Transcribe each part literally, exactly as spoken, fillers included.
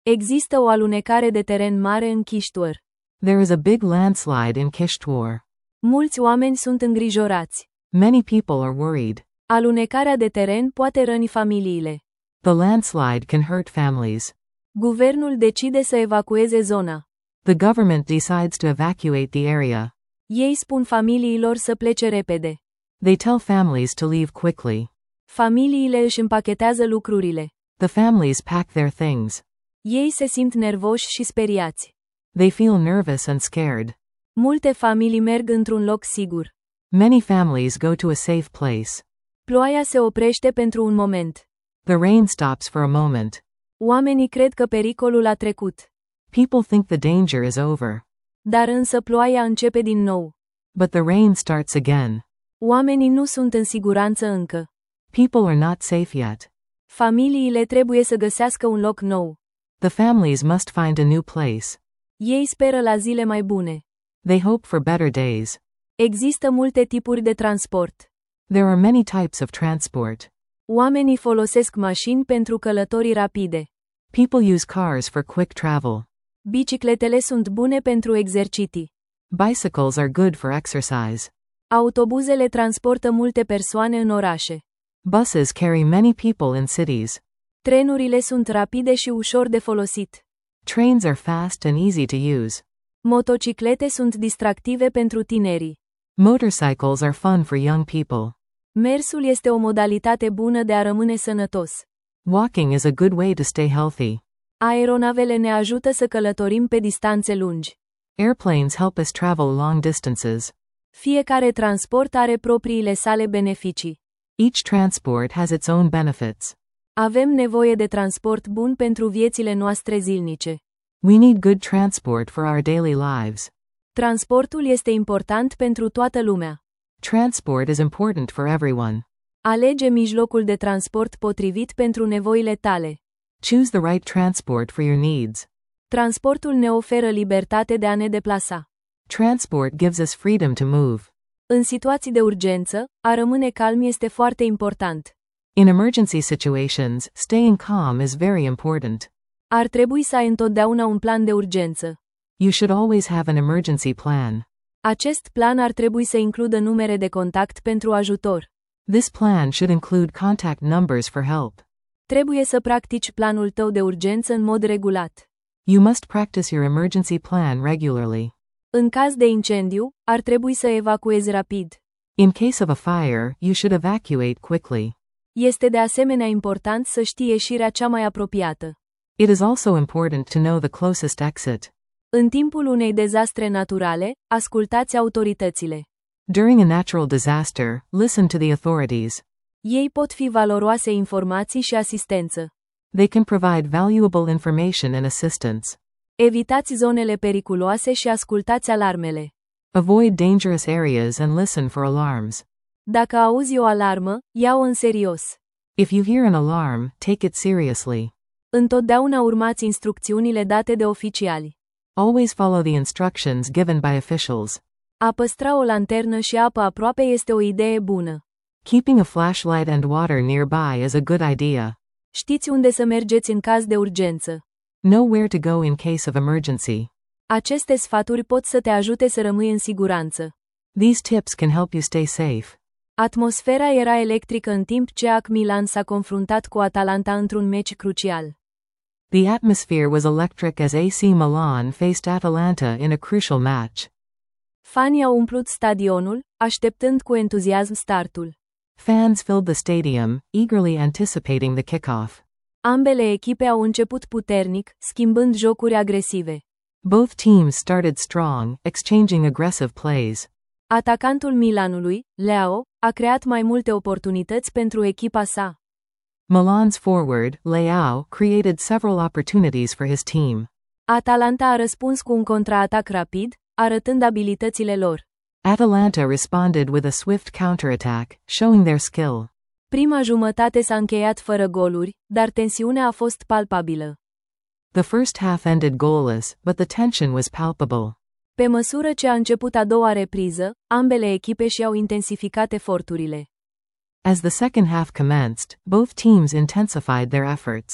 Există o alunecare de teren mare în Kishtwar. There is a big landslide in Kishtwar. Mulți oameni sunt îngrijorați. Many people are worried. Alunecarea de teren poate răni familiile. The landslide can hurt families. Guvernul decide să evacueze zona. The government decides to evacuate the area. Ei spun familiilor să plece repede. They tell families to leave quickly. Familiile își împachetează lucrurile. The families pack their things. Ei se simt nervoși și speriați. They feel nervous and scared. Multe familii merg într-un loc sigur. Many families go to a safe place. Ploaia se oprește pentru un moment. The rain stops for a moment. Oamenii cred că pericolul a trecut. People think the danger is over. Dar însă ploaia începe din nou. But the rain starts again. Oamenii nu sunt în siguranță încă. People are not safe yet. Familiile trebuie să găsească un loc nou. The families must find a new place. Ei speră la zile mai bune. They hope for better days. Există multe tipuri de transport. There are many types of transport. Oamenii folosesc mașini pentru călătorii rapide. People use cars for quick travel. Bicicletele sunt bune pentru exerciții. Bicycles are good for exercise. Autobuzele transportă multe persoane în orașe. Buses carry many people in cities. Trenurile sunt rapide și ușor de folosit. Trains are fast and easy to use. Motociclete sunt distractive pentru tinerii. Motorcycles are fun for young people. Mersul este o modalitate bună de a rămâne sănătos. Walking is a good way to stay healthy. Aeronavele ne ajută să călătorim pe distanțe lungi. Airplanes help us travel long distances. Fiecare transport are propriile sale beneficii. Each transport has its own benefits. Avem nevoie de transport bun pentru viețile noastre zilnice. We need good transport for our daily lives. Transportul este important pentru toată lumea. Transport is important for everyone. Alege mijlocul de transport potrivit pentru nevoile tale. Choose the right transport for your needs. Transportul ne oferă libertate de a ne deplasa. Transport gives us freedom to move. În situații de urgență, a rămâne calm este foarte important. In emergency situations, staying calm is very important. Ar trebui să ai întotdeauna un plan de urgență. You should always have an emergency plan. Acest plan ar trebui să includă numere de contact pentru ajutor. This plan should include contact numbers for help. Trebuie să practici planul tău de urgență în mod regulat. You must practice your emergency plan regularly. În caz de incendiu, ar trebui să evacuezi rapid. In case of a fire, you should evacuate quickly. Este de asemenea important să știi ieșirea cea mai apropiată. It is also important to know the closest exit. În timpul unei dezastre naturale, ascultați autoritățile. During a natural disaster, listen to the authorities. Ei pot fi valoroase informații și asistență. They can provide valuable information and assistance. Evitați zonele periculoase și ascultați alarmele. Avoid dangerous areas and listen for alarms. Dacă auzi o alarmă, ia-o în serios. If you hear an alarm, take it seriously. Întotdeauna urmați instrucțiunile date de oficiali. Always follow the instructions given by officials. A păstra o lanternă și apă aproape este o idee bună. Keeping a flashlight and water nearby is a good idea. Știți unde să mergeți în caz de urgență. Know where to go in case of emergency. Aceste sfaturi pot să te ajute să rămâi în siguranță. These tips can help you stay safe. Atmosfera era electrică în timp ce A C Milan s-a confruntat cu Atalanta într-un meci crucial. The atmosphere was electric as A C Milan faced Atalanta in a crucial match. Fanii au umplut stadionul, așteptând cu entuziasm startul. Fans filled the stadium, eagerly anticipating the kickoff. Ambele echipe au început puternic, schimbând jocuri agresive. Both teams started strong, exchanging aggressive plays. Atacantul Milanului, Leao, a creat mai multe oportunități pentru echipa sa. Milan's forward, Leao, created several opportunities for his team. Atalanta a răspuns cu un contraatac rapid, arătând abilitățile lor. Atalanta responded with a swift counterattack, showing their skill. Prima jumătate s-a încheiat fără goluri, dar tensiunea a fost palpabilă. The first half ended goalless, but the tension was palpable. Pe măsură ce a început a doua repriză, ambele echipe și-au intensificat eforturile. As the second half commenced, both teams intensified their efforts.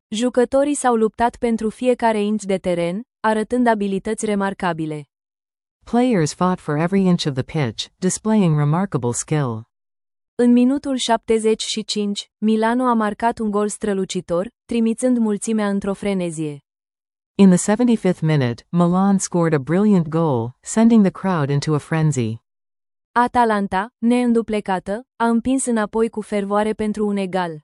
Jucătorii s-au luptat pentru fiecare inch de teren, arătând abilități remarcabile. Players fought for every inch of the pitch, displaying remarkable skill. În minutul șaptezeci și cinci, Milano a marcat un gol strălucitor, trimițând mulțimea într-o frenezie. In the seventy-fifth minute, Milan scored a brilliant goal, sending the crowd into a frenzy. Atalanta, neînduplecată, a împins înapoi cu fervoare pentru un egal.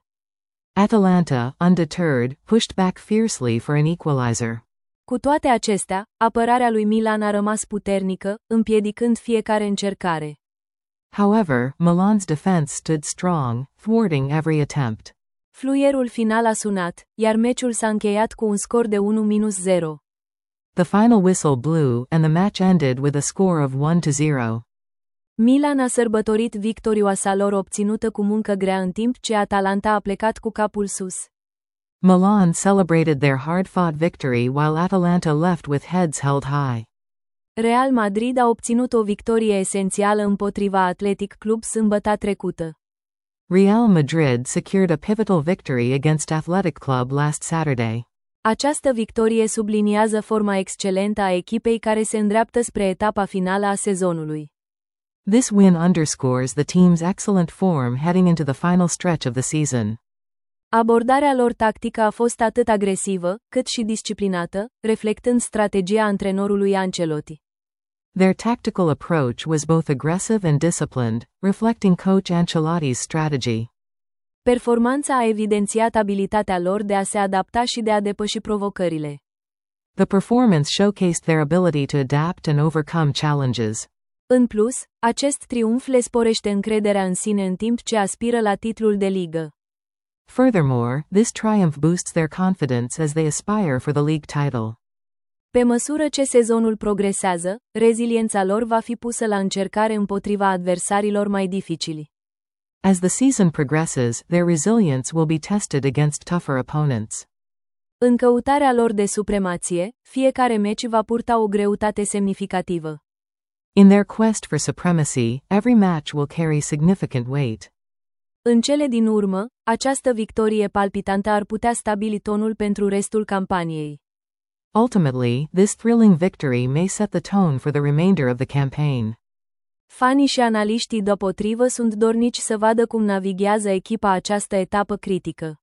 Atalanta, undeterred, pushed back fiercely for an equalizer. Cu toate acestea, apărarea lui Milan a rămas puternică, împiedicând fiecare încercare. However, Milan's defense stood strong, thwarting every attempt. Fluierul final a sunat, iar meciul s-a încheiat cu un scor de unu zero. The final whistle blew, and the match ended with a score of one to zero. Milan a sărbătorit victorioasa lor obținută cu muncă grea în timp ce Atalanta a plecat cu capul sus. Milan celebrated their hard-fought victory while Atalanta left with heads held high. Real Madrid a obținut o victorie esențială împotriva Athletic Club sâmbătă trecută. Real Madrid secured a pivotal victory against Athletic Club last Saturday. Această victorie subliniază forma excelentă a echipei care se îndreaptă spre etapa finală a sezonului. This win underscores the team's excellent form heading into the final stretch of the season. Abordarea lor tactică a fost atât agresivă, cât și disciplinată, reflectând strategia antrenorului Ancelotti. Their tactical approach was both aggressive and disciplined, reflecting coach Ancelotti's strategy. Performanța a evidențiat abilitatea lor de a se adapta și de a depăși provocările. The performance showcased their ability to adapt and overcome challenges. În plus, acest triumf le sporește încrederea în sine în timp ce aspiră la titlul de ligă. Furthermore, this triumph boosts their confidence as they aspire for the league title. Pe măsură ce sezonul progresează, reziliența lor va fi pusă la încercare împotriva adversarilor mai dificili. As the season progresses, their resilience will be tested against tougher opponents. În căutarea lor de supremație, fiecare meci va purta o greutate semnificativă. In their quest for supremacy, every match will carry significant weight. În cele din urmă, această victorie palpitantă ar putea stabili tonul pentru restul campaniei. Ultimately, this thrilling victory may set the tone for the remainder of the campaign. Fanii și analiștii deopotrivă sunt dornici să vadă cum navighează echipa această etapă critică.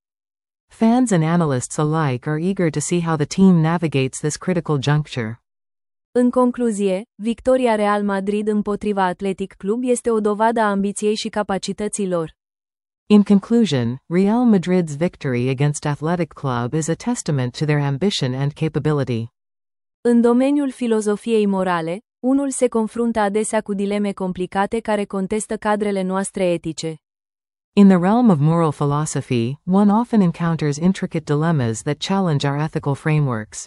Fans and analysts alike are eager to see how the team navigates this critical juncture. În concluzie, victoria Real Madrid împotriva Athletic Club este o dovadă a ambiției și capacității lor. In conclusion, Real Madrid's victory against Athletic Club is a testament to their ambition and capability. În domeniul filozofiei morale, unul se confruntă adesea cu dileme complicate care contestă cadrele noastre etice. In the realm of moral philosophy, one often encounters intricate dilemmas that challenge our ethical frameworks.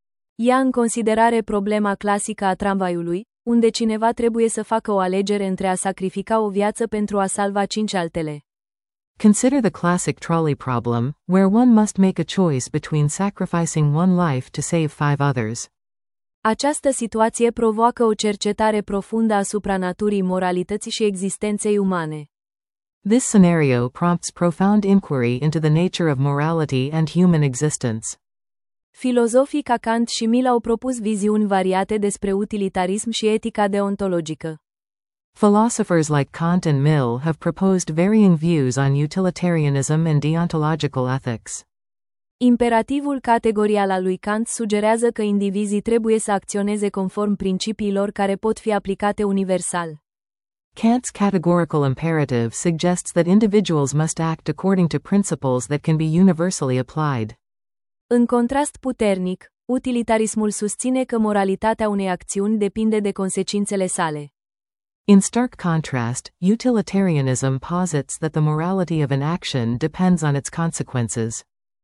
Ia în considerare problema clasică a tramvaiului, unde cineva trebuie să facă o alegere între a sacrifica o viață pentru a salva cinci altele. Consider the classic trolley problem, where one must make a choice between sacrificing one life to save five others. Această situație provoacă o cercetare profundă asupra naturii moralității și existenței umane. This scenario prompts profound inquiry into the nature of morality and human existence. Filozofii ca Kant și Mill au propus viziuni variate despre utilitarism și etica deontologică. Philosophers like Kant and Mill have proposed varying views on utilitarianism and deontological ethics. Imperativul categorial al lui Kant sugerează că indivizii trebuie să acționeze conform principiilor care pot fi aplicate universal. Kant's categorical imperative suggests that individuals must act according to principles that can be universally applied. În contrast puternic, utilitarismul susține că moralitatea unei acțiuni depinde de consecințele sale. In stark contrast, utilitarianism posits that the morality of an action depends on its consequences.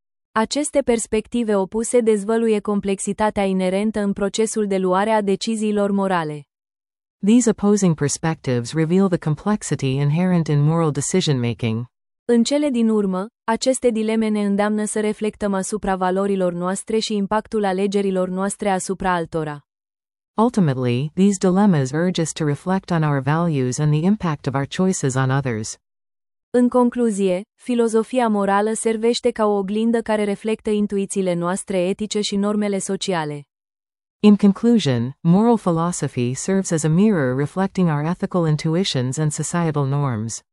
Aceste perspective opuse dezvăluie complexitatea inerentă în procesul de luare a deciziilor morale. These opposing perspectives reveal the complexity inherent in moral decision-making. În cele din urmă, aceste dileme ne îndeamnă să reflectăm asupra valorilor noastre și impactul alegerilor noastre asupra altora. Ultimately, these dilemmas urge us to reflect on our values and the impact of our choices on others. În concluzie, filozofia morală servește ca o oglindă care reflectă intuițiile noastre etice și normele sociale. In conclusion, moral philosophy serves as a mirror reflecting our ethical intuitions and societal norms.